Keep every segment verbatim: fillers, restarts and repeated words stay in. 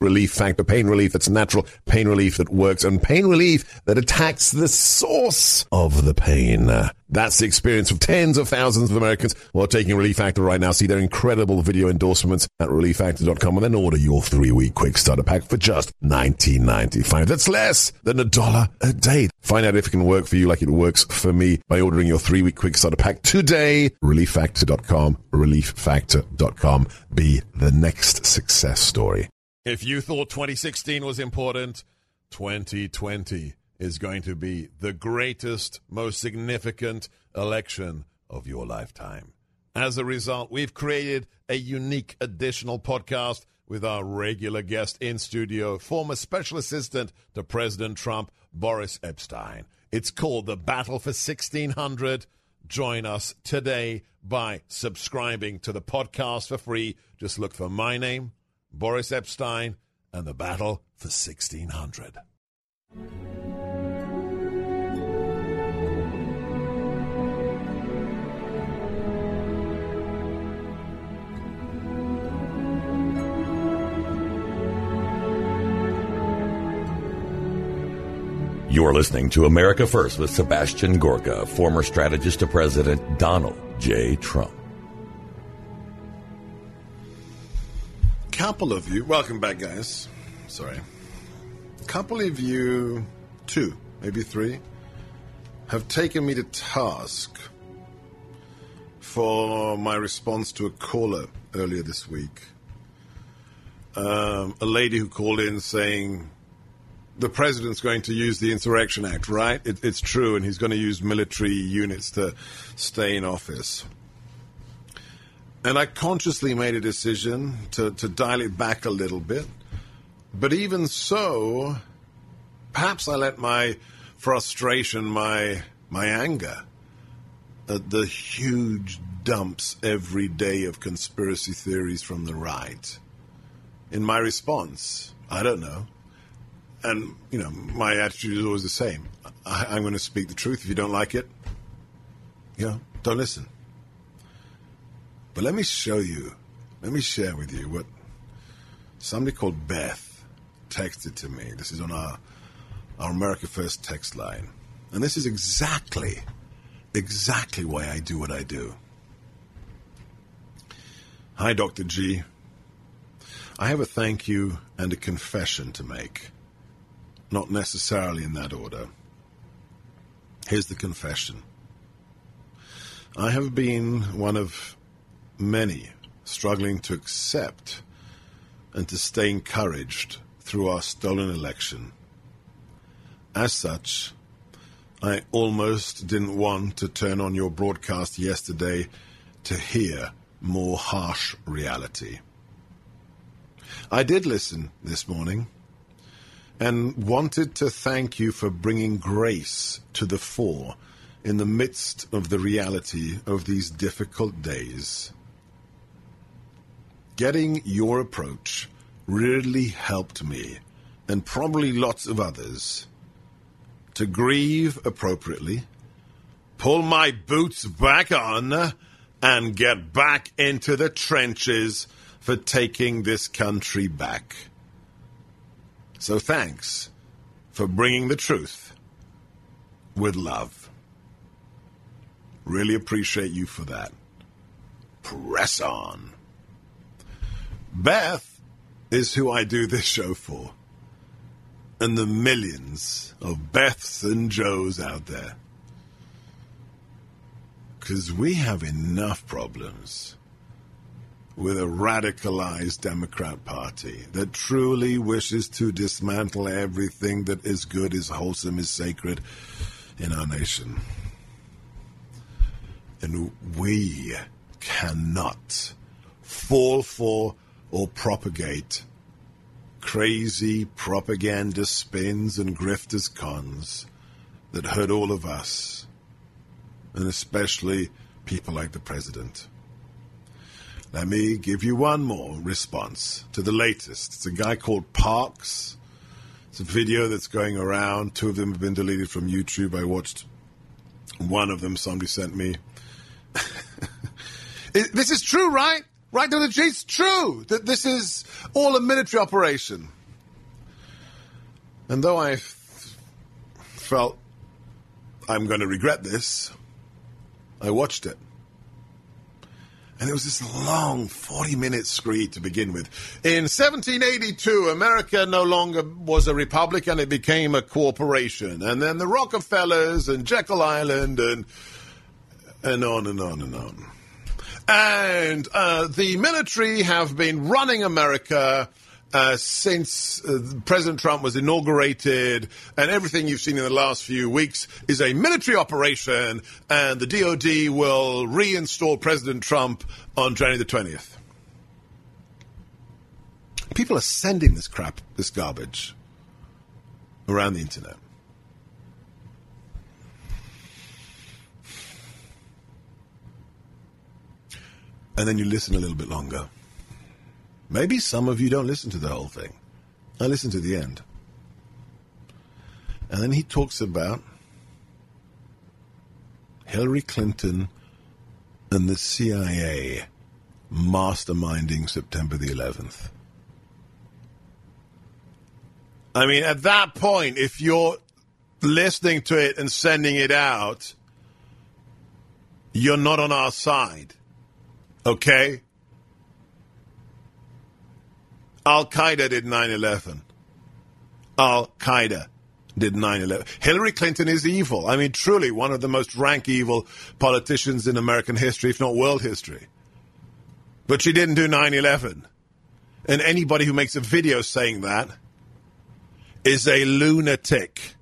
Relief Factor. Pain relief that's natural, pain relief that works, and pain relief that attacks the source of the pain. That's the experience of tens of thousands of Americans who are taking Relief Factor right now. See their incredible video endorsements at relief factor dot com and then order your three-week quick starter pack for just nineteen ninety-five. That's less than a dollar a day. Find out if it can work for you like it works for me by ordering your three-week quick starter pack today. relief factor dot com. relief factor dot com. Be the next success story. If you thought twenty sixteen was important, twenty twenty is going to be the greatest, most significant election of your lifetime. As a result, we've created a unique additional podcast with our regular guest in studio, former special assistant to President Trump, Boris Epshteyn. It's called The Battle for sixteen hundred. Join us today by subscribing to the podcast for free. Just look for my name, Boris Epshteyn, and The Battle for sixteen hundred. You're listening to America First with Sebastian Gorka, former strategist to President Donald J. Trump. Couple of you, welcome back, guys. Sorry. Couple of you, two, maybe three, have taken me to task for my response to a caller earlier this week. Um, a lady who called in saying, the president's going to use the Insurrection Act, right? It, it's true, and he's going to use military units to stay in office. And I consciously made a decision to, to dial it back a little bit. But even so, perhaps I let my frustration, my my anger at the huge dumps every day of conspiracy theories from the right in my response. I don't know. And, you know, my attitude is always the same. I, I'm going to speak the truth. If you don't like it, you know, don't listen. But let me show you, let me share with you what somebody called Beth texted to me. This is on our, our America First text line. And this is exactly, exactly why I do what I do. Hi, Doctor G. I have a thank you and a confession to make. Not necessarily in that order. Here's the confession. I have been one of many struggling to accept and to stay encouraged through our stolen election. As such, I almost didn't want to turn on your broadcast yesterday to hear more harsh reality. I did listen this morning and wanted to thank you for bringing grace to the fore in the midst of the reality of these difficult days. Getting your approach really helped me, and probably lots of others, to grieve appropriately, pull my boots back on, and get back into the trenches for taking this country back. So thanks for bringing the truth with love. Really appreciate you for that. Press on. Beth is who I do this show for, and the millions of Beths and Joes out there. Because we have enough problems with a radicalized Democrat Party that truly wishes to dismantle everything that is good, is wholesome, is sacred in our nation. And we cannot fall for or propagate crazy propaganda spins and grifters cons that hurt all of us, and especially people like the president. Let me give you one more response to the latest. It's a guy called Parks. It's a video that's going around. Two of them have been deleted from YouTube. I watched one of them somebody sent me. This is true, right? Right, no, it's true that this is all a military operation. And though I f- felt I'm going to regret this, I watched it. And it was this long forty-minute screed to begin with. In seventeen eighty-two, America no longer was a republic and it became a corporation. And then the Rockefellers and Jekyll Island and, and on and on and on. And uh, the military have been running America uh, since uh, President Trump was inaugurated, and everything you've seen in the last few weeks is a military operation, and the D O D will reinstall President Trump on January the twentieth. People are sending this crap, this garbage, around the internet. And then you listen a little bit longer. Maybe some of you don't listen to the whole thing. I listen to the end. And then he talks about Hillary Clinton and the C I A masterminding September the eleventh. I mean, at that point, if you're listening to it and sending it out, you're not on our side. Okay? Al-Qaeda did nine eleven. Al-Qaeda did nine eleven. Hillary Clinton is evil. I mean, truly one of the most rank evil politicians in American history, if not world history. But she didn't do nine eleven. And anybody who makes a video saying that is a lunatic.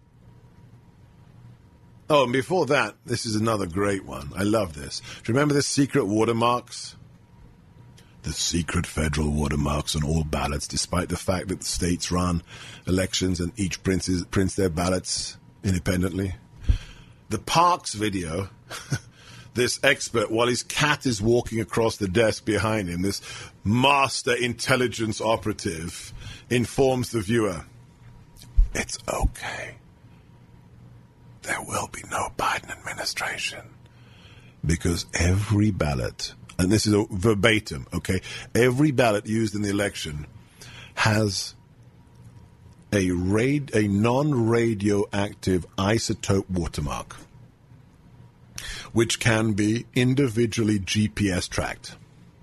Oh, and before that, this is another great one. I love this. Do you remember the secret watermarks? The secret federal watermarks on all ballots, despite the fact that the states run elections and each prints, is, prints their ballots independently. The Parks video, this expert, while his cat is walking across the desk behind him, this master intelligence operative informs the viewer, it's okay. There will be no Biden administration. Because every ballot, and this is a verbatim, okay, every ballot used in the election has a rad, a non-radioactive isotope watermark, which can be individually G P S tracked,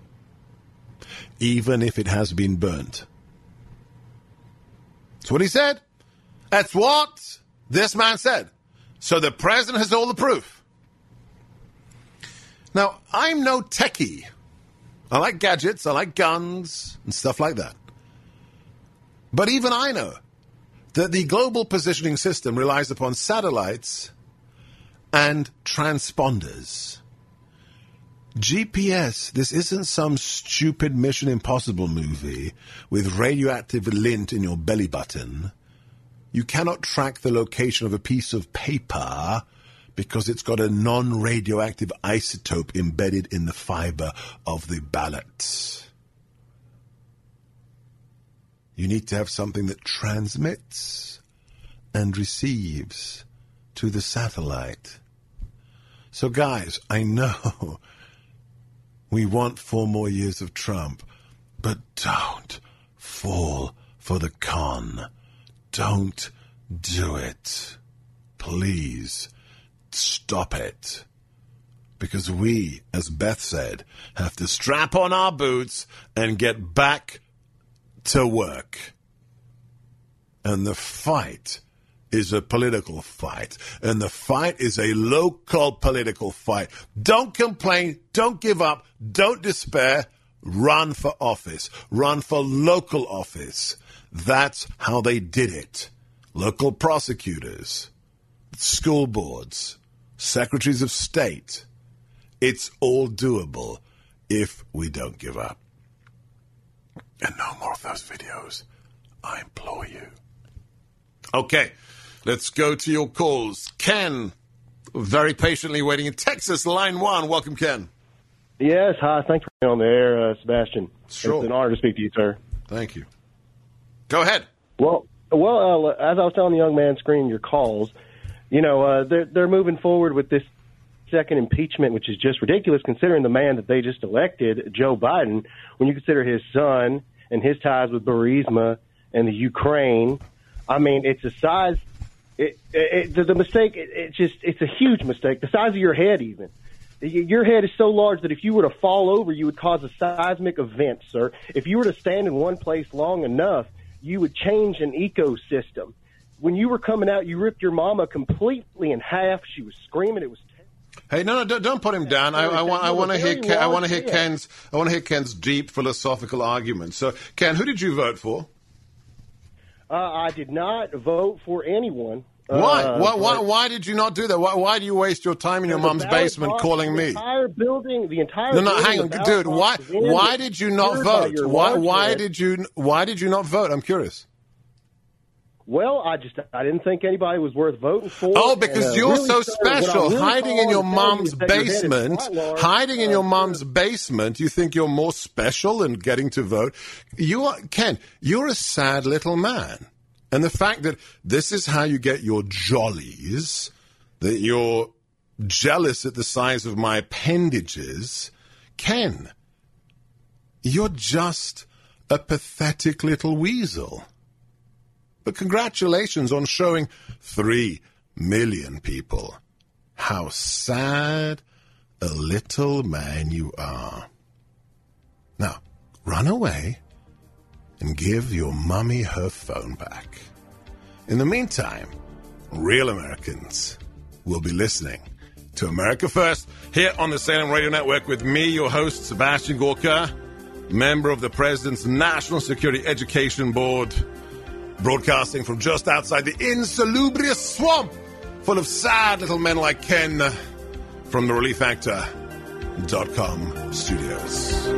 even if it has been burnt. That's what he said. That's what this man said. So the president has all the proof. Now, I'm no techie. I like gadgets, I like guns, and stuff like that. But even I know that the global positioning system relies upon satellites and transponders. G P S, this isn't some stupid Mission Impossible movie with radioactive lint in your belly button. You cannot track the location of a piece of paper because it's got a non-radioactive isotope embedded in the fiber of the ballot. You need to have something that transmits and receives to the satellite. So guys, I know we want four more years of Trump, but don't fall for the con. Don't do it. Please stop it. Because we, as Beth said, have to strap on our boots and get back to work. And the fight is a political fight. And the fight is a local political fight. Don't complain. Don't give up. Don't despair. Run for office. Run for local office. That's how they did it. Local prosecutors, school boards, secretaries of state. It's all doable if we don't give up. And no more of those videos. I implore you. Okay, let's go to your calls. Ken, very patiently waiting in Texas, line one. Welcome, Ken. Yes, hi. Thanks for being on the air, uh, Sebastian. Sure. It's an honor to speak to you, sir. Thank you. Go ahead. Well, well, uh, as I was telling the young man screening your calls, you know, uh, they're they're moving forward with this second impeachment, which is just ridiculous considering the man that they just elected, Joe Biden, when you consider his son and his ties with Burisma and the Ukraine. I mean, it's a size, it, it, the, the mistake, it, it just, it's a huge mistake, the size of your head even. Your head is so large that if you were to fall over, you would cause a seismic event, sir. If you were to stand in one place long enough, you would change an ecosystem. When you were coming out, you ripped your mama completely in half. She was screaming. It was. Hey, no, no, don't, don't put him down. I, I want, I want to hear, Ken, I want to hear Ken's, I want to hear Ken's deep philosophical argument. So, Ken, who did you vote for? Uh, I did not vote for anyone. Why? Uh, why, why? Why did you not do that? Why, why do you waste your time in your mom's basement calling me? The entire building, the entire no, no, building hang on, dude. Why? Why did you not vote? Why? Why did you? Why did you not vote? I'm curious. Well, I just I didn't think anybody was worth voting for. Oh, because and, uh, you're really, so sir, special, really hiding in your mom's your basement, hiding in uh, your mom's basement. You think you're more special than getting to vote? You are, Ken. You're a sad little man. And the fact that this is how you get your jollies, that you're jealous at the size of my appendages, Ken, you're just a pathetic little weasel. But congratulations on showing three million people how sad a little man you are. Now, run away and give your mummy her phone back. In the meantime, real Americans will be listening to America First here on the Salem Radio Network with me, your host, Sebastian Gorka, member of the President's National Security Education Board, broadcasting from just outside the insalubrious swamp full of sad little men like Ken from the relief actor dot com studios.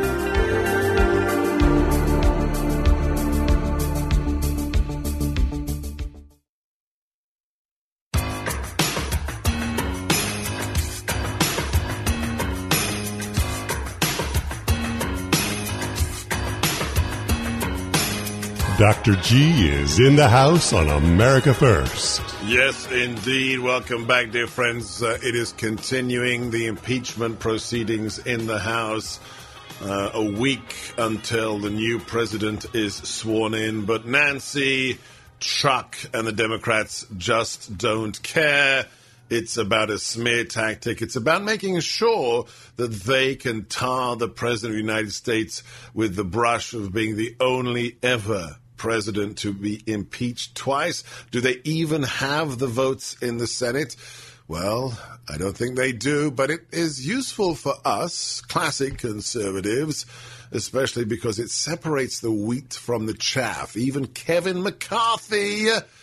Doctor G is in the house on America First. Yes, indeed. Welcome back, dear friends. Uh, it is continuing the impeachment proceedings in the House. Uh, a week until the new president is sworn in. But Nancy, Chuck, and the Democrats just don't care. It's about a smear tactic. It's about making sure that they can tar the president of the United States with the brush of being the only ever president to be impeached twice. Do they even have the votes in the Senate? Well, I don't think they do, but it is useful for us, classic conservatives, especially because it separates the wheat from the chaff. Even Kevin McCarthy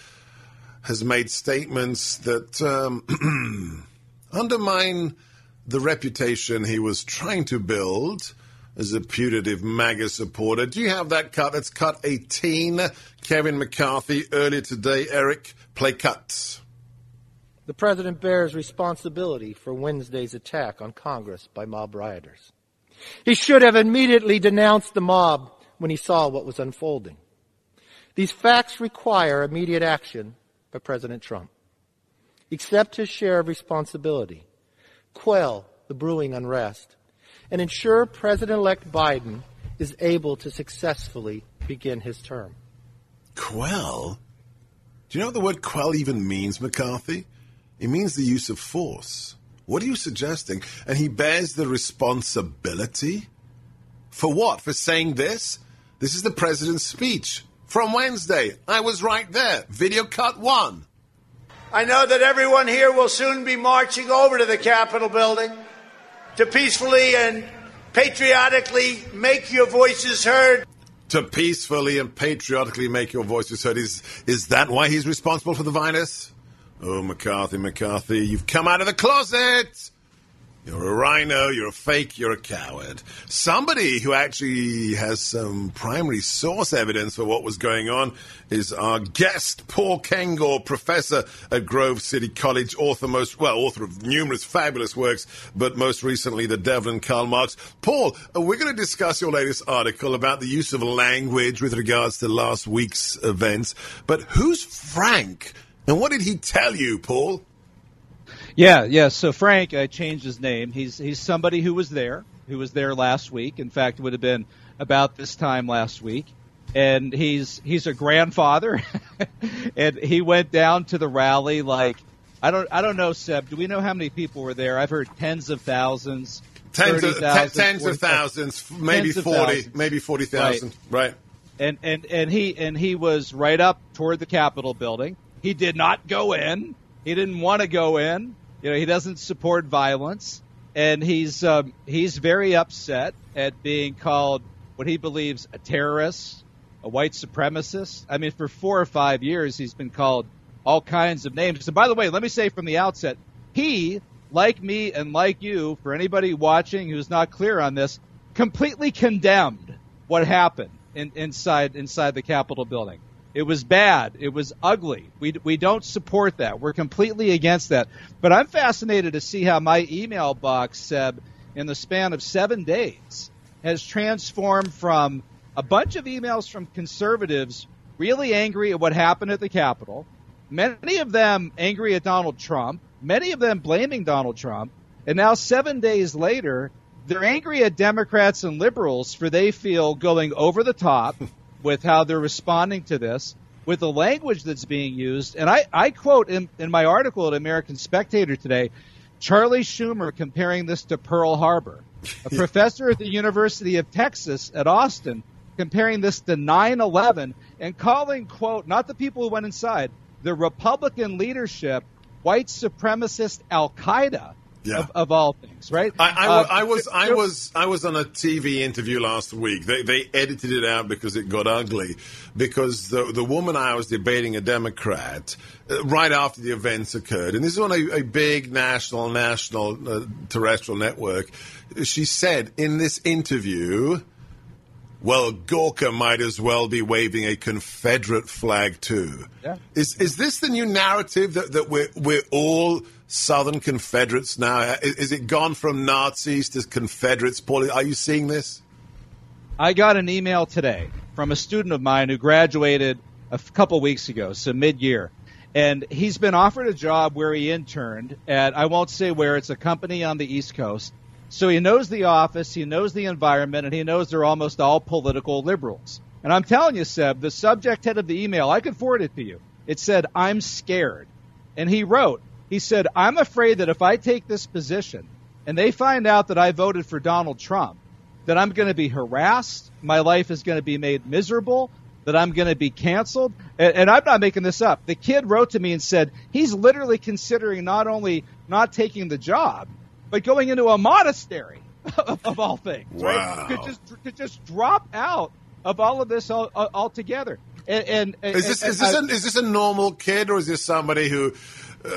has made statements that um, undermine the reputation he was trying to build as a putative MAGA supporter. Do you have that cut? That's cut eighteen. Kevin McCarthy earlier today. Eric, play cut. The president bears responsibility for Wednesday's attack on Congress by mob rioters. He should have immediately denounced the mob when he saw what was unfolding. These facts require immediate action by President Trump. Accept his share of responsibility, quell the brewing unrest, and ensure President-elect Biden is able to successfully begin his term. Quell? Do you know what the word quell even means, McCarthy? It means the use of force. What are you suggesting? And he bears the responsibility? For what? For saying this? This is the president's speech from Wednesday. I was right there. Video cut one. I know that everyone here will soon be marching over to the Capitol building to peacefully and patriotically make your voices heard. To peacefully and patriotically make your voices heard. Is, is that why he's responsible for the virus? Oh, McCarthy, McCarthy, you've come out of the closet. You're a rhino, you're a fake, you're a coward. Somebody who actually has some primary source evidence for what was going on is our guest, Paul Kengor, professor at Grove City College, author most, well, author of numerous fabulous works, but most recently, The Devil and Karl Marx. Paul, we're going to discuss your latest article about the use of language with regards to last week's events. But who's Frank? And what did he tell you, Paul? Yeah, yeah. So Frank, I changed his name. He's he's somebody who was there, who was there last week. In fact, it would have been about this time last week. And he's he's a grandfather, and he went down to the rally like I don't I don't know, Seb. Do we know how many people were there? I've heard tens of thousands, tens thirty of thousand, t- tens of thousands, maybe tens of forty, thousands. maybe forty thousand, right? Right. And and and he and he was right up toward the Capitol building. He did not go in. He didn't want to go in. You know, he doesn't support violence, and he's um, he's very upset at being called what he believes a terrorist, a white supremacist. I mean, for four or five years, he's been called all kinds of names. And by the way, let me say from the outset, he, like me and like you, for anybody watching who's not clear on this, completely condemned what happened in, inside inside the Capitol building. It was bad. It was ugly. We we don't support that. We're completely against that. But I'm fascinated to see how my email box, Seb, in the span of seven days, has transformed from a bunch of emails from conservatives really angry at what happened at the Capitol, many of them angry at Donald Trump, many of them blaming Donald Trump, and now seven days later, they're angry at Democrats and liberals for they feel going over the top with how they're responding to this, with the language that's being used. And I, I quote in, in my article at American Spectator today, Charlie Schumer comparing this to Pearl Harbor, a professor at the University of Texas at Austin comparing this to nine eleven and calling, quote, not the people who went inside, the Republican leadership white supremacist Al-Qaeda. Yeah. Of, of all things, right? I, I, uh, I was I was I was on a T V interview last week. They they edited it out because it got ugly. Because the the woman I was debating, a Democrat, uh, right after the events occurred, and this is on a, a big national national uh, terrestrial network. She said in this interview, well, Gorka might as well be waving a Confederate flag too. Yeah. Is is this the new narrative that, that we're we're all Southern Confederates now? Is, is it gone from Nazis to Confederates? Paul, are you seeing this? I got an email today from a student of mine who graduated a couple weeks ago, so mid-year. And he's been offered a job where he interned at, I won't say where, it's a company on the East Coast. So he knows the office, he knows the environment, and he knows they're almost all political liberals. And I'm telling you, Seb, the subject head of the email, I could forward it to you. It said, I'm scared. And he wrote, he said, I'm afraid that if I take this position and they find out that I voted for Donald Trump, that I'm going to be harassed, my life is going to be made miserable, that I'm going to be canceled. And, and I'm not making this up. The kid wrote to me and said he's literally considering not only not taking the job, but going into a monastery, of, of all things. Wow. Right? Could just could just drop out of all of this all, all, altogether. And, and is this and, is this I, a, is this a normal kid, or is this somebody who uh,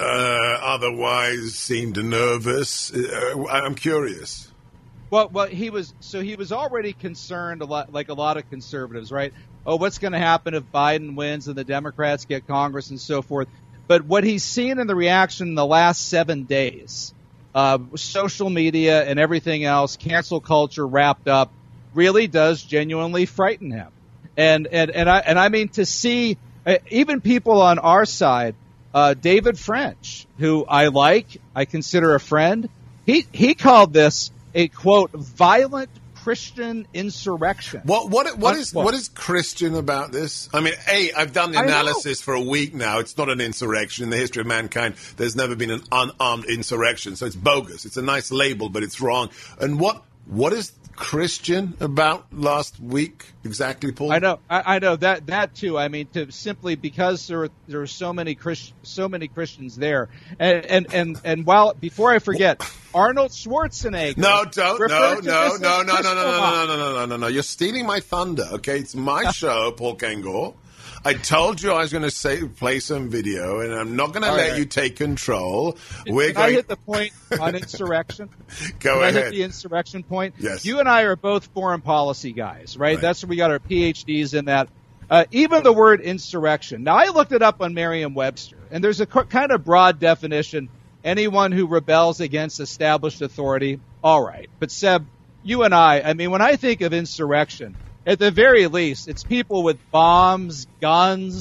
otherwise seemed nervous? Uh, I'm curious. Well, well, he was so he was already concerned a lot, like a lot of conservatives, right? Oh, what's going to happen if Biden wins and the Democrats get Congress and so forth? But what he's seen in the reaction in the last seven days, uh, social media and everything else, cancel culture wrapped up, really does genuinely frighten him. And and and I and I mean to see uh, even people on our side, uh, David French, who I like, I consider a friend. He he called this a, quote, violent Christian insurrection. What what what is Unquote. what is Christian about this? I mean, A, I've done the analysis for a week now. It's not an insurrection. In the history of mankind, there's never been an unarmed insurrection. So it's bogus. It's a nice label, but it's wrong. And what what is Christian about last week exactly, Paul? I know, I, I know that that too. I mean, to simply because there are, there are so many Christ, so many Christians there, and and and, and while before I forget, Arnold Schwarzenegger. No, don't, no, referred to no, this no, as no, no, no, no, Christopher no, no, no, no, no, no. You're stealing my thunder. Okay, it's my show, Paul Kengor. I told you I was going to say play some video, and I'm not going to let right. you take control. Can, We're can going. I hit the point on insurrection? Go can ahead. I hit the insurrection point? Yes. You and I are both foreign policy guys, right? Right. That's where we got our P H Ds in that. Uh, even the word insurrection. Now, I looked it up on Merriam-Webster, and there's a co- kind of broad definition. Anyone who rebels against established authority, all right. But, Seb, you and I, I mean, when I think of insurrection, at the very least, it's people with bombs, guns,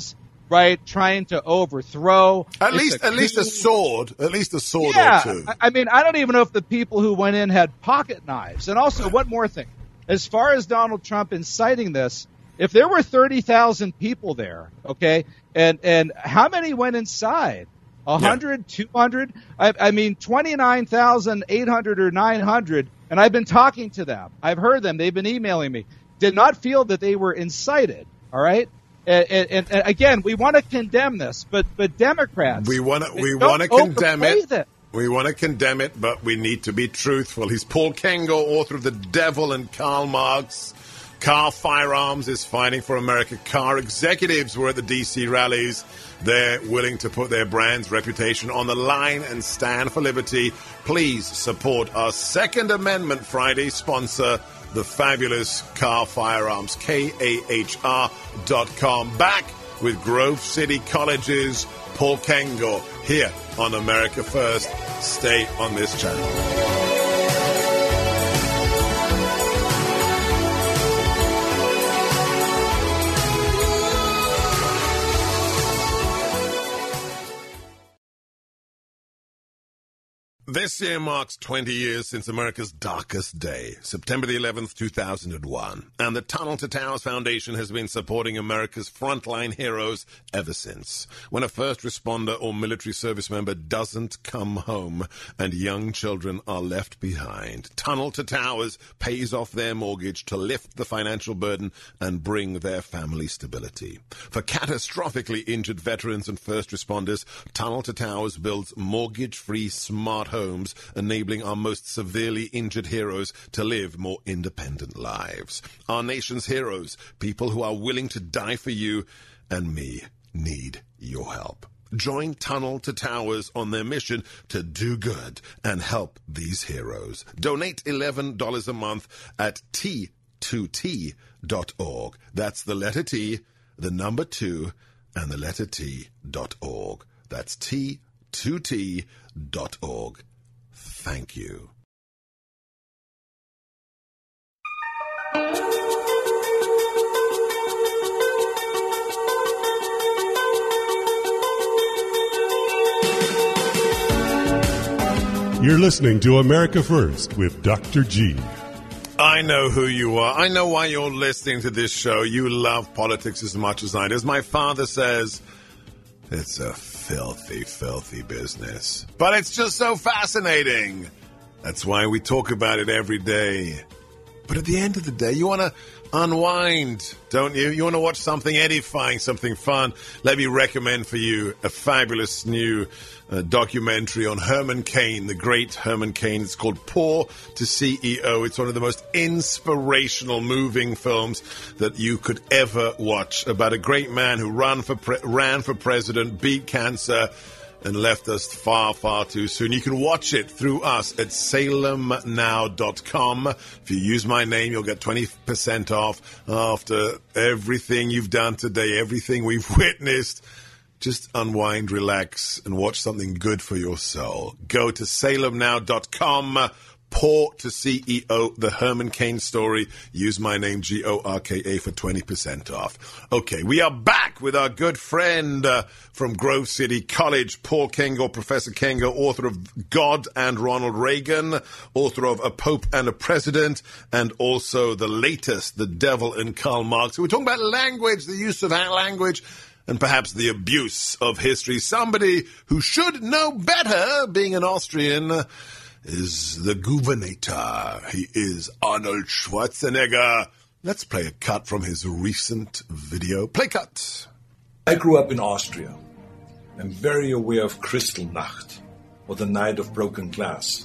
right, trying to overthrow. At It's least, a at least a coup. sword, at least a sword Yeah, or two. I- I mean, I don't even know if the people who went in had pocket knives. And also, one more thing. As far as Donald Trump inciting this, if there were thirty thousand people there, okay, and, and how many went inside? one hundred, yeah. two hundred? I, I mean, twenty-nine thousand eight hundred or nine hundred, and I've been talking to them. I've heard them. They've been emailing me. Did not feel that they were incited, all right? And, and, and again, we want to condemn this, but but Democrats, we want to we don't want to condemn it. it. We want to condemn it, but we need to be truthful. He's Paul Kengo, author of The Devil and Karl Marx. Car Firearms is fighting for America. Car executives were at the D C rallies. They're willing to put their brand's reputation on the line and stand for liberty. Please support our Second Amendment Friday sponsor, the fabulous Car Firearms, K A H R dot com. Back with Grove City College's Paul Kengo here on America First. Stay on this channel. This year marks twenty years since America's darkest day, September the eleventh, two thousand one. And the Tunnel to Towers Foundation has been supporting America's frontline heroes ever since. When a first responder or military service member doesn't come home and young children are left behind, Tunnel to Towers pays off their mortgage to lift the financial burden and bring their family stability. For catastrophically injured veterans and first responders, Tunnel to Towers builds mortgage-free smart homes homes, enabling our most severely injured heroes to live more independent lives. Our nation's heroes, people who are willing to die for you and me, need your help. Join Tunnel to Towers on their mission to do good and help these heroes. Donate eleven dollars a month at T two T dot org. That's the letter T, the number two, and the letter T dot org. That's T two T dot org. Thank you. You're listening to America First with Doctor G. I know who you are. I know why you're listening to this show. You love politics as much as I do. As my father says, it's a filthy, filthy business. But it's just so fascinating. That's why we talk about it every day. But at the end of the day, you want to unwind, don't you? You want to watch something edifying, something fun. Let me recommend for you a fabulous new uh, documentary on Herman Cain, the great Herman Cain. It's called Poor to C E O. It's one of the most inspirational, moving films that you could ever watch about a great man who ran for pre- ran for president, beat cancer, and left us far, far too soon. You can watch it through us at Salem Now dot com. If you use my name, you'll get twenty percent off after everything you've done today, everything we've witnessed. Just unwind, relax, and watch something good for your soul. Go to Salem Now dot com. Poor to C E O, the Herman Cain story. Use my name, G O R K A, for twenty percent off. Okay, we are back with our good friend uh, from Grove City College, Paul Kengo, Professor Kengo, author of God and Ronald Reagan, author of A Pope and a President, and also the latest, The Devil and Karl Marx. We're talking about language, the use of language, and perhaps the abuse of history. Somebody who should know better, being an Austrian, uh, is the Governator. He is Arnold Schwarzenegger. Let's play a cut from his recent video. Play cut. I grew up in Austria. I'm very aware of Kristallnacht, or the Night of Broken Glass.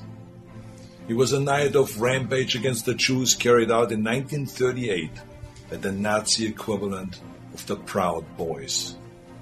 It was a night of rampage against the Jews carried out in nineteen thirty-eight by the Nazi equivalent of the Proud Boys.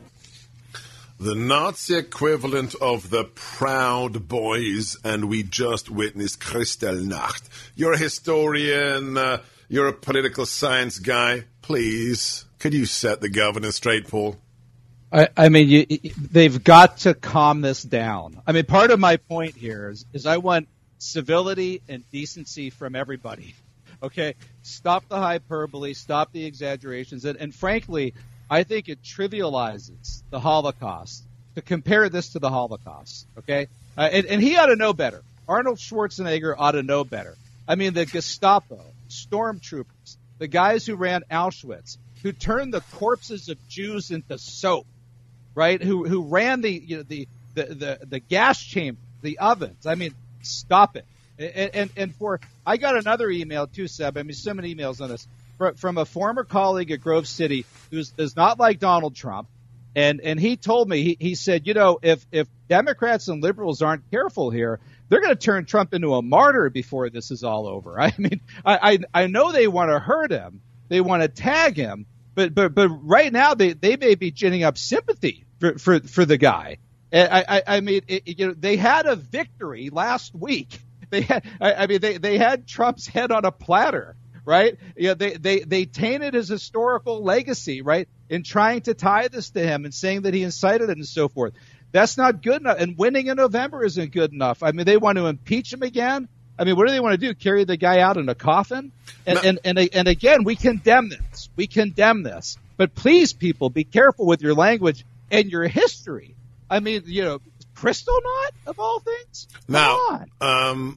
The Nazi equivalent of the Proud Boys, and we just witnessed Kristallnacht. You're a historian, uh, you're a political science guy. Please, could you set the governor straight, Paul? I, I mean, you, they've got to calm this down. I mean, part of my point here is, is I want civility and decency from everybody. Okay? Stop the hyperbole, stop the exaggerations, and, and frankly, I think it trivializes the Holocaust to compare this to the Holocaust, okay? Uh, and, and he ought to know better. Arnold Schwarzenegger ought to know better. I mean, the Gestapo, stormtroopers, the guys who ran Auschwitz, who turned the corpses of Jews into soap, right? Who who ran the you know the the the, the gas chamber, the ovens. I mean, stop it. And, and and for I got another email too, Seb. I mean, so many emails on this from a former colleague at Grove City who does not like Donald Trump, and and he told me he, he said, you know, if if Democrats and liberals aren't careful here, they're going to turn Trump into a martyr before this is all over. I mean, I I, I know they want to hurt him, they want to tag him, but but but right now they, they may be ginning up sympathy for for, for the guy. And I I, I mean, it, you know, they had a victory last week. They had, I, I mean, they, they had Trump's head on a platter, right? You know, they, they, they tainted his historical legacy, right, in trying to tie this to him and saying that he incited it and so forth. That's not good enough. And winning in November isn't good enough. I mean, they want to impeach him again. I mean, what do they want to do? Carry the guy out in a coffin? And, no. and, and, and again, we condemn this. We condemn this. But please, people, be careful with your language and your history. I mean, you know, Crystal Knot, of all things? Come now, on. Um,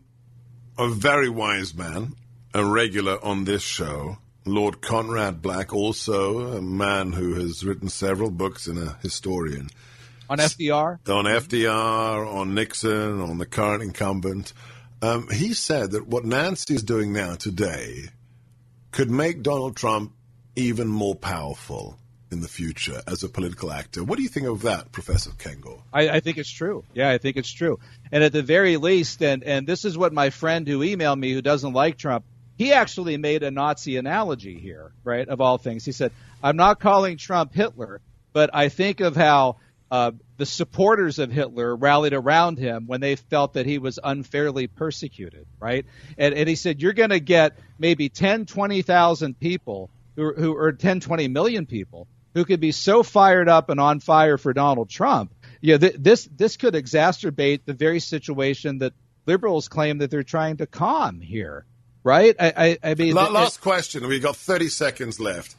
a very wise man, a regular on this show, Lord Conrad Black, also a man who has written several books and a historian. On F D R? On F D R, on Nixon, on the current incumbent. Um, he said that what Nancy is doing now today could make Donald Trump even more powerful in the future as a political actor. What do you think of that, Professor Kengor? I, I think it's true. Yeah, I think it's true. And at the very least, and, and this is what my friend who emailed me who doesn't like Trump, he actually made a Nazi analogy here, right, of all things. He said, I'm not calling Trump Hitler, but I think of how uh, the supporters of Hitler rallied around him when they felt that he was unfairly persecuted, right? And, and he said, you're going to get maybe ten, twenty thousand people who, who or ten, twenty million people who could be so fired up and on fire for Donald Trump. Yeah, th- this this could exacerbate the very situation that liberals claim that they're trying to calm here, right? I, I, I mean, last, th- last question. We've got thirty seconds left.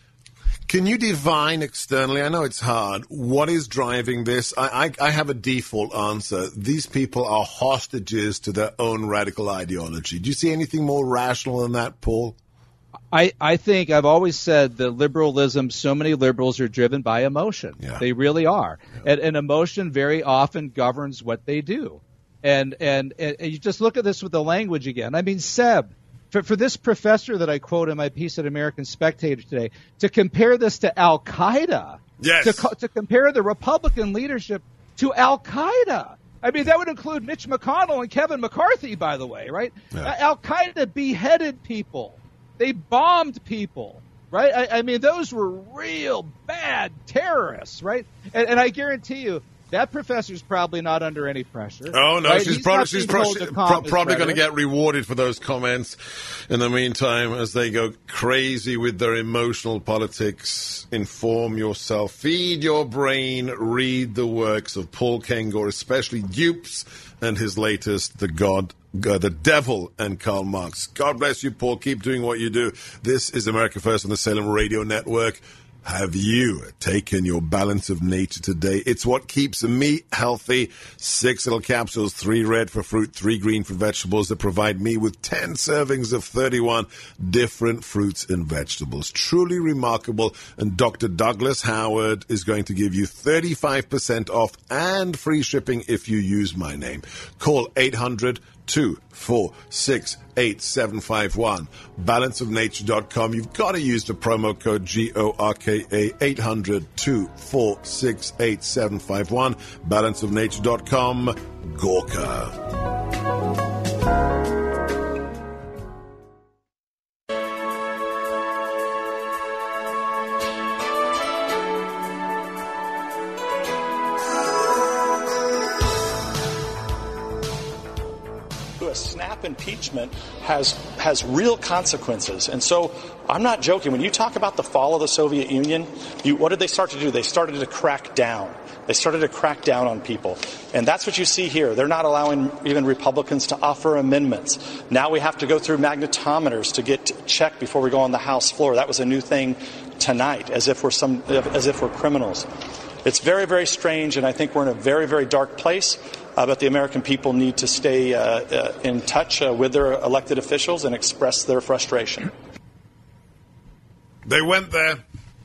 Can you divine externally? I know it's hard. What is driving this? I, I, I have a default answer. These people are hostages to their own radical ideology. Do you see anything more rational than that, Paul? I, I think I've always said that liberalism, so many liberals are driven by emotion. Yeah. They really are. Yeah. And, and emotion very often governs what they do. And, and, and you just look at this with the language again. I mean, Seb, for, for this professor that I quote in my piece at American Spectator today, to compare this to Al-Qaeda, yes. to, co- to compare the Republican leadership to Al-Qaeda. I mean, that would include Mitch McConnell and Kevin McCarthy, by the way, right? Yeah. Al-Qaeda beheaded people. They bombed people, right? I, I mean, those were real bad terrorists, right? And, and I guarantee you, that professor's probably not under any pressure. Oh, no, right? she's, He's probably, not she's being pro- told to pro- calm his probably going to rhetoric. get rewarded for those comments in the meantime as they go crazy with their emotional politics. Inform yourself, feed your brain, read the works of Paul Kengor, especially Dupes and his latest, The God Uh, the Devil and Karl Marx. God bless you, Paul. Keep doing what you do. This is America First on the Salem Radio Network. Have you taken your balance of nature today? It's what keeps me healthy. Six little capsules, three red for fruit, three green for vegetables that provide me with ten servings of thirty-one different fruits and vegetables. Truly remarkable. And Doctor Douglas Howard is going to give you thirty-five percent off and free shipping if you use my name. Call eight hundred two four six eight seven five one. balance of nature dot com. You've got to use the promo code G O R K A, eight hundred two four six eight seven five one. balance of nature dot com. Gorka. Snap impeachment has has real consequences. And so I'm not joking. When you talk about the fall of the Soviet Union, you, what did they start to do? They started to crack down. They started to crack down on people. And that's what you see here. They're not allowing even Republicans to offer amendments. Now we have to go through magnetometers to get checked before we go on the House floor. That was a new thing tonight as if we're some as if we're criminals. It's very, very strange, and I think we're in a very, very dark place. Uh, but the American people need to stay uh, uh, in touch uh, with their elected officials and express their frustration. They went there.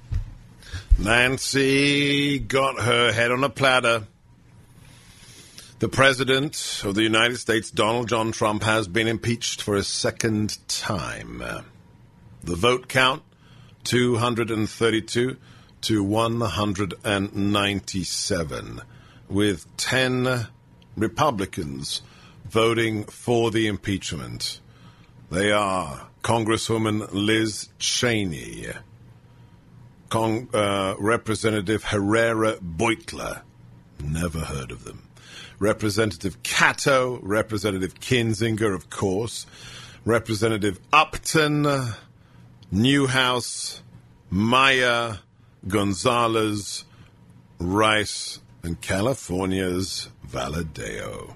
Nancy got her head on a platter. The President of the United States, Donald John Trump, has been impeached for a second time. The vote count, two hundred thirty-two to one hundred ninety-seven, with ten Republicans voting for the impeachment. They are Congresswoman Liz Cheney, Cong- uh, Representative Herrera Beutler, never heard of them, Representative Cato, Representative Kinzinger, of course, Representative Upton, Newhouse, Maya, Gonzalez, Rice, and California's Valadao.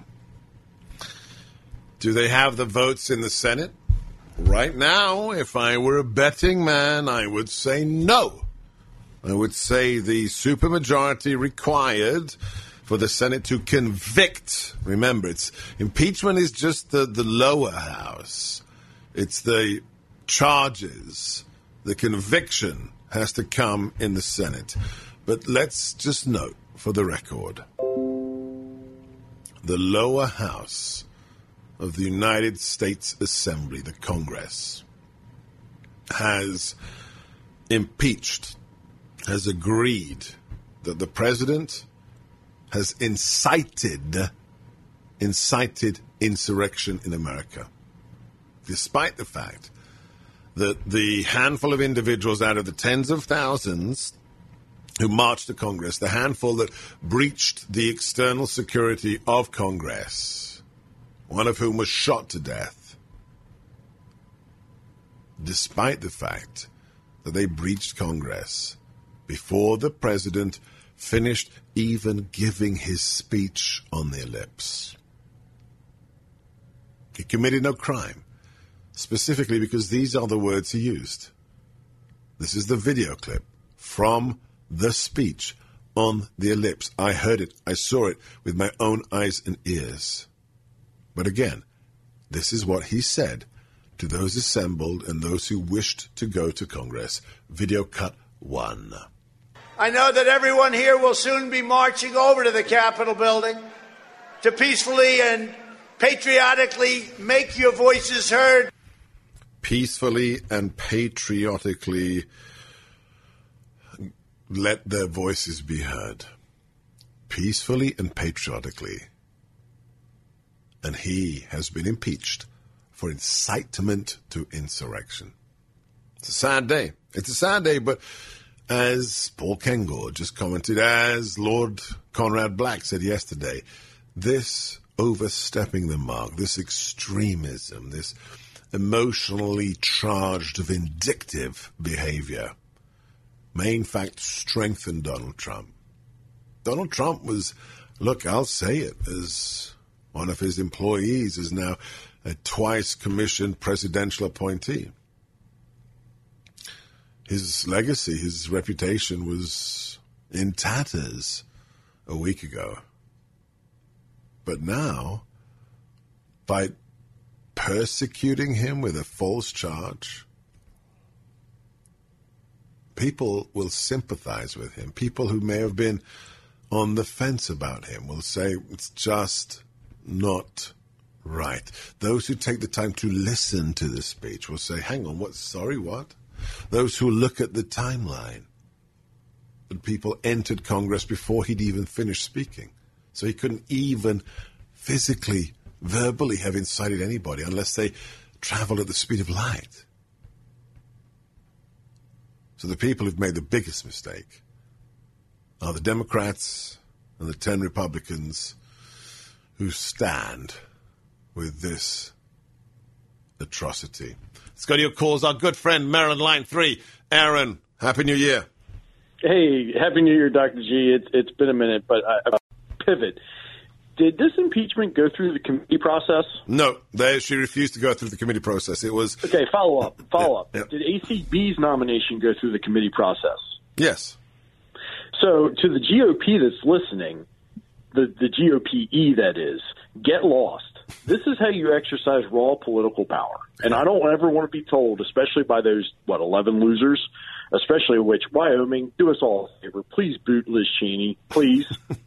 Do they have the votes in the Senate? Right now, if I were a betting man, I would say no. I would say the supermajority required for the Senate to convict. Remember, it's impeachment is just the, the lower house. It's the charges. The conviction has to come in the Senate. But let's just note, for the record, the lower house of the United States Assembly, the Congress, has impeached, has agreed that the president has incited, incited insurrection in America, despite the fact that the handful of individuals out of the tens of thousands who marched to Congress, the handful that breached the external security of Congress, one of whom was shot to death, despite the fact that they breached Congress before the president finished even giving his speech on their lips. He committed no crime, specifically because these are the words he used. This is the video clip from the speech on their lips. I heard it. I saw it with my own eyes and ears. But again, this is what he said to those assembled and those who wished to go to Congress. Video cut one. I know that everyone here will soon be marching over to the Capitol building to peacefully and patriotically make your voices heard. Peacefully and patriotically let their voices be heard. Peacefully and patriotically. And he has been impeached for incitement to insurrection. It's a sad day. It's a sad day, but as Paul Kengor just commented, as Lord Conrad Black said yesterday, this overstepping the mark, this extremism, this emotionally charged, vindictive behavior may in fact strengthen Donald Trump. Donald Trump was, look, I'll say it, as one of his employees is now a twice commissioned presidential appointee. His legacy, his reputation was in tatters a week ago. But now, by persecuting him with a false charge, people will sympathize with him. People who may have been on the fence about him will say it's just not right. Those who take the time to listen to this speech will say, hang on, what, sorry, what? Those who look at the timeline, that people entered Congress before he'd even finished speaking. So he couldn't even physically, verbally have incited anybody unless they traveled at the speed of light. So the people who've made the biggest mistake are the Democrats and the ten Republicans who stand with this atrocity. Let's go to your calls. Our good friend, Marin, line three. Aaron, Happy New Year. Hey, Happy New Year, Doctor G. It's It's been a minute, but I, I pivot. Did this impeachment go through the committee process? No, they, she refused to go through the committee process. It was okay. Follow up. Follow up. Yeah. Did A C B's nomination go through the committee process? Yes. So to the G O P that's listening, the the G O P E that is, get lost. This is how you exercise raw political power. And I don't ever want to be told, especially by those, what, eleven losers, especially which, Wyoming, do us all a favor. Please boot Liz Cheney. Please.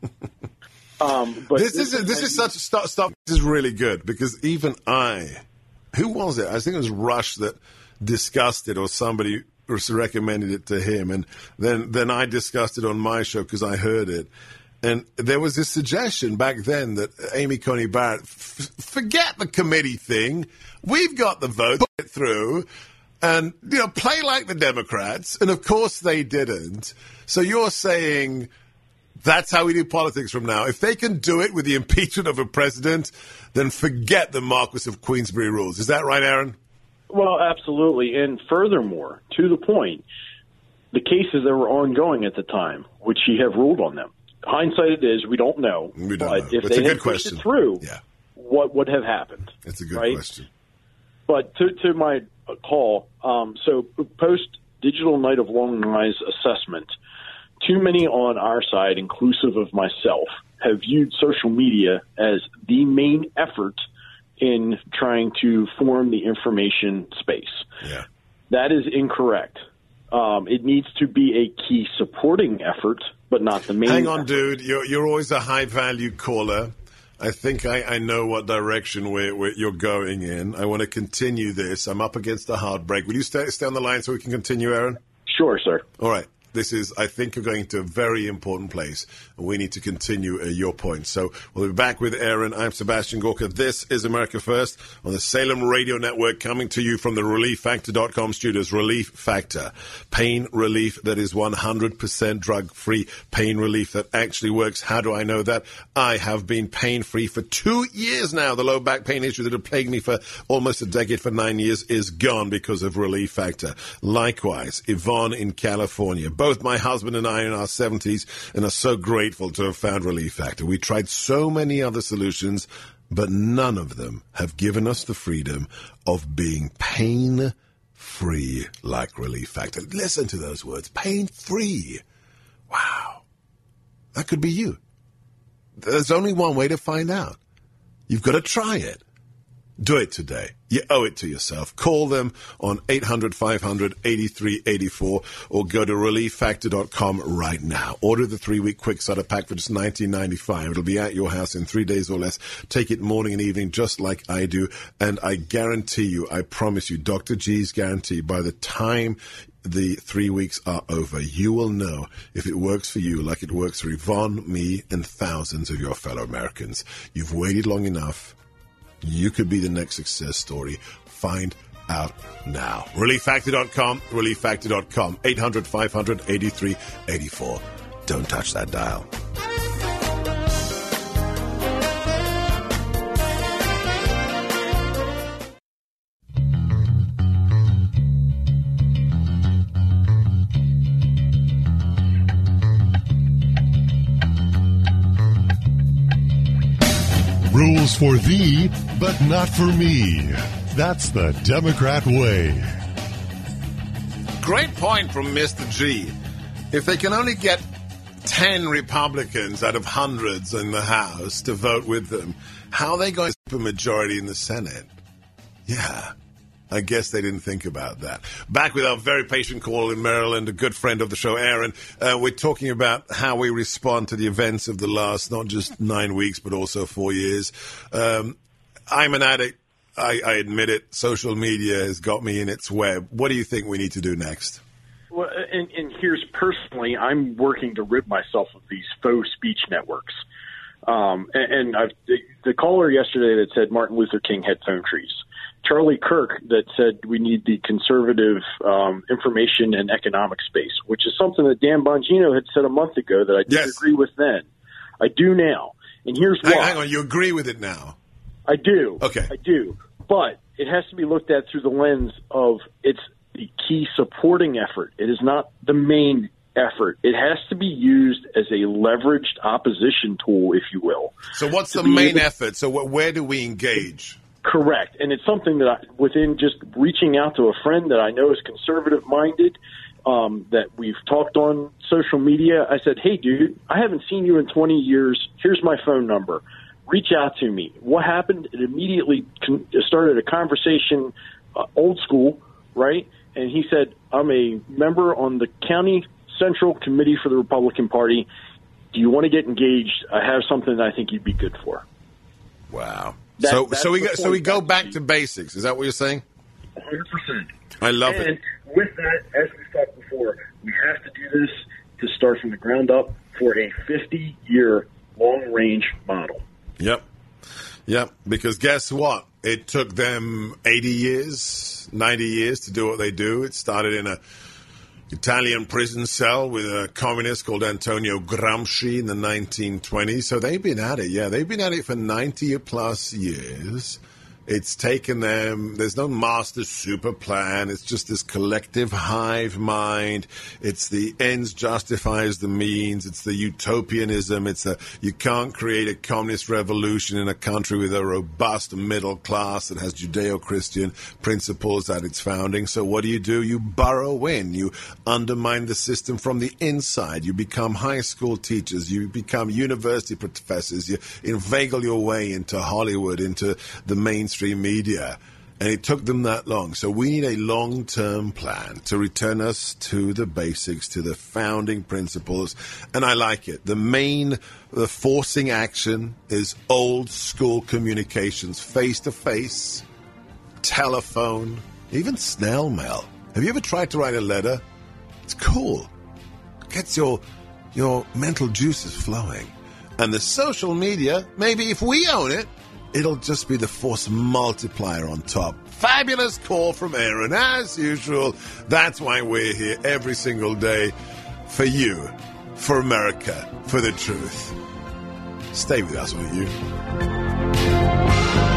um, but this, this is this is such stuff. Stuff this is really good because even I, who was it? I think it was Rush that discussed it, or somebody recommended it to him, and then then I discussed it on my show because I heard it. And there was this suggestion back then that Amy Coney Barrett, f- forget the committee thing. We've got the vote, put it through, and, you know, play like the Democrats. And, of course, they didn't. So you're saying that's how we do politics from now. If they can do it with the impeachment of a president, then forget the Marquess of Queensberry rules. Is that right, Aaron? Well, absolutely. And furthermore, to the point, the cases that were ongoing at the time, would she have ruled on them? Hindsight it is, we don't know. We don't but know. If It's they a had good pushed question. it through, Yeah. what would have happened? It's a good right? question. But to, to my call, um, so post Digital Night of Long Knives assessment, too many on our side, inclusive of myself, have viewed social media as the main effort in trying to form the information space. Yeah. That is incorrect. Um, it needs to be a key supporting effort, but not the main. Hang on, effort. dude. You're, you're always a high-value caller. I think I, I know what direction we're, we're, you're going in. I want to continue this. I'm up against a hard break. Will you stay, stay on the line so we can continue, Aaron? Sure, sir. All right. This is, I think, you're going to a very important place. We need to continue uh, your point. So we'll be back with Aaron. I'm Sebastian Gorka. This is America First on the Salem Radio Network, coming to you from the relief factor dot com studios. Relief Factor. Pain relief that is one hundred percent drug-free. Pain relief that actually works. How do I know that? I have been pain-free for two years now. The low back pain issue that had plagued me for almost a decade, for nine years, is gone because of Relief Factor. Likewise, Yvonne in California. Both my husband and I are in our seventies and are so grateful to have found Relief Factor. We tried so many other solutions, but none of them have given us the freedom of being pain-free like Relief Factor. Listen to those words, pain-free. Wow. That could be you. There's only one way to find out. You've got to try it. Do it today. You owe it to yourself. Call them on eight hundred, five hundred, eighty-three eighty-four or go to relief factor dot com right now. Order the three-week quick starter pack for just nineteen ninety-five. It'll be at your house in three days or less. Take it morning and evening just like I do. And I guarantee you, I promise you, Doctor G's guarantee, by the time the three weeks are over, you will know if it works for you like it works for Yvonne, me, and thousands of your fellow Americans. You've waited long enough. You could be the next success story. Find out now. relief factor dot com, relief factor dot com, eight hundred, five hundred, eighty-three eighty-four. Don't touch that dial. Rules for thee, but not for me. That's the Democrat way. Great point from Mister G. If they can only get ten Republicans out of hundreds in the House to vote with them, how are they going to keep a majority in the Senate? Yeah, I guess they didn't think about that. Back with our very patient caller in Maryland, a good friend of the show, Aaron. Uh, we're talking about how we respond to the events of the last, not just nine weeks, but also four years. Um, I'm an addict. I, I admit it. Social media has got me in its web. What do you think we need to do next? Well, and, and here's personally, I'm working to rid myself of these faux speech networks. Um, and and I've, the, the caller yesterday that said Martin Luther King had phone trees. Charlie Kirk that said we need the conservative um, information and economic space, which is something that Dan Bongino had said a month ago that I didn't Yes. agree with then. I do now. And here's Hang, why. hang on, you agree with it now? I do. Okay. I do. But it has to be looked at through the lens of it's the key supporting effort. It is not the main effort. It has to be used as a leveraged opposition tool, if you will. So what's the main effort? So wh- where do we engage? Correct. And it's something that I, within just reaching out to a friend that I know is conservative-minded, um, that we've talked on social media, I said, hey, dude, I haven't seen you in twenty years. Here's my phone number. Reach out to me. What happened? It immediately con- started a conversation, uh, old school, right? And he said, I'm a member on the County Central Committee for the Republican Party. Do you want to get engaged? I have something that I think you'd be good for. Wow. That, so so we go, so we go back to basics. Is that what you're saying? one hundred percent. I love and it. And with that, as we've talked before, we have to do this to start from the ground up for a fifty-year long-range model. Yep. Yep. Because guess what? It took them eighty years, ninety years to do what they do. It started in a Italian prison cell with a communist called Antonio Gramsci in the nineteen twenties. So they've been at it. Yeah, they've been at it for ninety plus years. It's taken them, there's no master super plan. It's just this collective hive mind. It's the ends justifies the means. It's the utopianism. It's the, you can't create a communist revolution in a country with a robust middle class that has Judeo-Christian principles at its founding. So what do you do? You burrow in. You undermine the system from the inside. You become high school teachers. You become university professors. You inveigle your way into Hollywood, into the mainstream media, and it took them that long. So we need a long-term plan to return us to the basics, to the founding principles, and I like it. The main, the forcing action is old school communications, face-to-face, telephone, even snail mail. Have you ever tried to write a letter? It's cool. Gets your your mental juices flowing. And the social media, maybe if we own it, it'll just be the force multiplier on top. Fabulous call from Aaron. As usual, that's why we're here every single day. For you, for America, for the truth. Stay with us, will you?